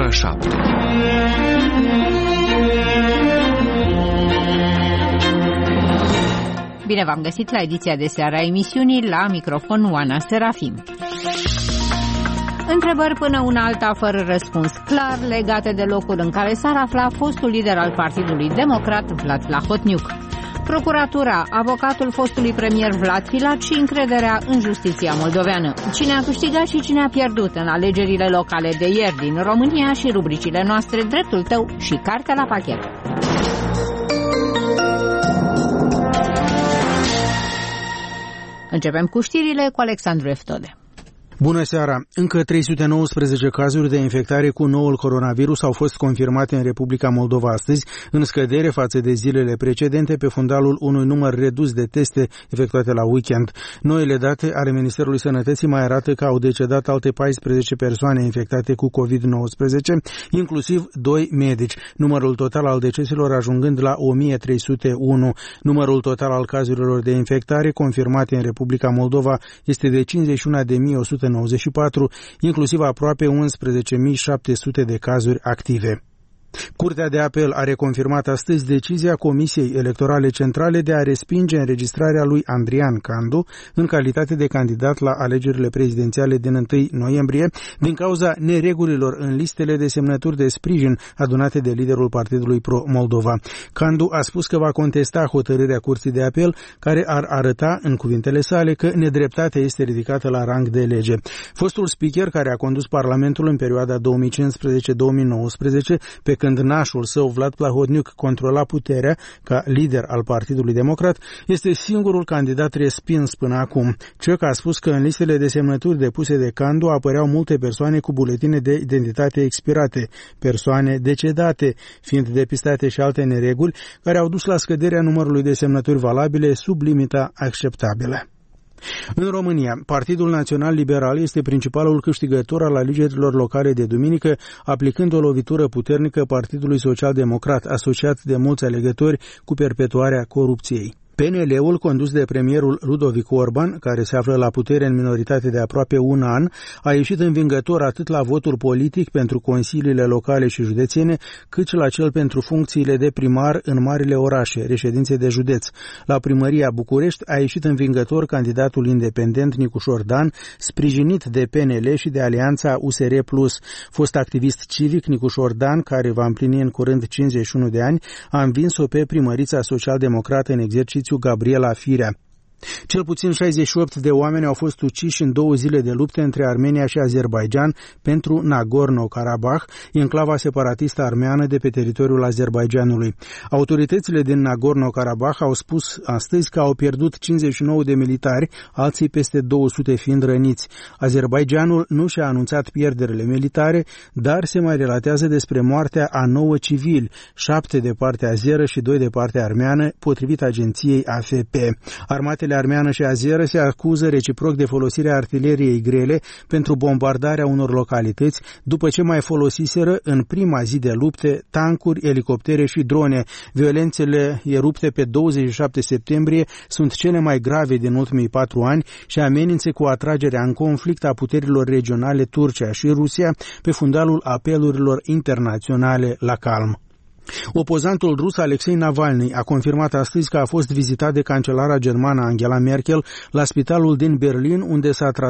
ora 7. Bine v-am găsit la ediția de seară a emisiunii, la microfon Oana Serafim. Întrebări până una alta fără răspuns clar legate de locul în care s-ar afla fostul lider al Partidului Democrat, Vlad Plahotniuc. Procuratura, avocatul fostului premier Vlad Filat și încrederea în justiția moldoveană. Cine a câștigat și cine a pierdut în alegerile locale de ieri din România și rubricile noastre Dreptul tău și Cartea la pachet. Începem cu știrile cu Alexandru Eftode. Bună seara! Încă 319 cazuri de infectare cu noul coronavirus au fost confirmate în Republica Moldova astăzi, în scădere față de zilele precedente pe fundalul unui număr redus de teste efectuate la weekend. Noile date ale Ministerului Sănătății mai arată că au decedat alte 14 persoane infectate cu COVID-19, inclusiv 2 medici, numărul total al deceselor ajungând la 1301. Numărul total al cazurilor de infectare confirmate în Republica Moldova este de 51.194, inclusiv aproape 11.700 de cazuri active. Curtea de apel a reconfirmat astăzi decizia Comisiei Electorale Centrale de a respinge înregistrarea lui Andrian Candu în calitate de candidat la alegerile prezidențiale din 1 noiembrie din cauza neregulilor în listele de semnături de sprijin adunate de liderul Partidului Pro-Moldova. Candu a spus că va contesta hotărârea Curții de apel, care ar arăta, în cuvintele sale, că nedreptatea este ridicată la rang de lege. Fostul speaker, care a condus Parlamentul în perioada 2015-2019, pe când nașul său, Vlad Plahotniuc, controla puterea ca lider al Partidului Democrat, este singurul candidat respins până acum. Cioc a spus că în listele de semnături depuse de Candu apăreau multe persoane cu buletine de identitate expirate, persoane decedate, fiind depistate și alte nereguli, care au dus la scăderea numărului de semnături valabile sub limita acceptabilă. În România, Partidul Național Liberal este principalul câștigător al alegerilor locale de duminică, aplicând o lovitură puternică Partidului Social-Democrat, asociat de mulți alegători cu perpetuarea corupției. PNL-ul, condus de premierul Ludovic Orban, care se află la putere în minoritate de aproape un an, a ieșit învingător atât la votul politic pentru consiliile locale și județene, cât și la cel pentru funcțiile de primar în marile orașe, reședințe de județ. La primăria București a ieșit învingător candidatul independent Nicușor Dan, sprijinit de PNL și de alianța USR+. Fost activist civic, Nicușor Dan, care va împlini în curând 51 de ani, a învins-o pe primărița social-democrată în exercițiu Gabriela Firea. Cel puțin 68 de oameni au fost uciși în 2 zile de lupte între Armenia și Azerbaidjan pentru Nagorno-Karabakh, enclava separatistă armeană de pe teritoriul Azerbaidjanului. Autoritățile din Nagorno-Karabakh au spus astăzi că au pierdut 59 de militari, alții peste 200 fiind răniți. Azerbaidjanul nu și-a anunțat pierderile militare, dar se mai relatează despre moartea a 9 civili, 7 de partea azeră și 2 de partea armeană, potrivit agenției AFP. Armatele armeană și azeră se acuză reciproc de folosirea artileriei grele pentru bombardarea unor localități, după ce mai folosiseră în prima zi de lupte tancuri, elicoptere și drone. Violențele erupte pe 27 septembrie sunt cele mai grave din ultimii 4 ani și amenință cu atragerea în conflict a puterilor regionale Turcia și Rusia pe fundalul apelurilor internaționale la calm. Opozantul rus Alexei Navalny a confirmat astăzi că a fost vizitat de cancelara germană Angela Merkel la spitalul din Berlin, unde s-a tratat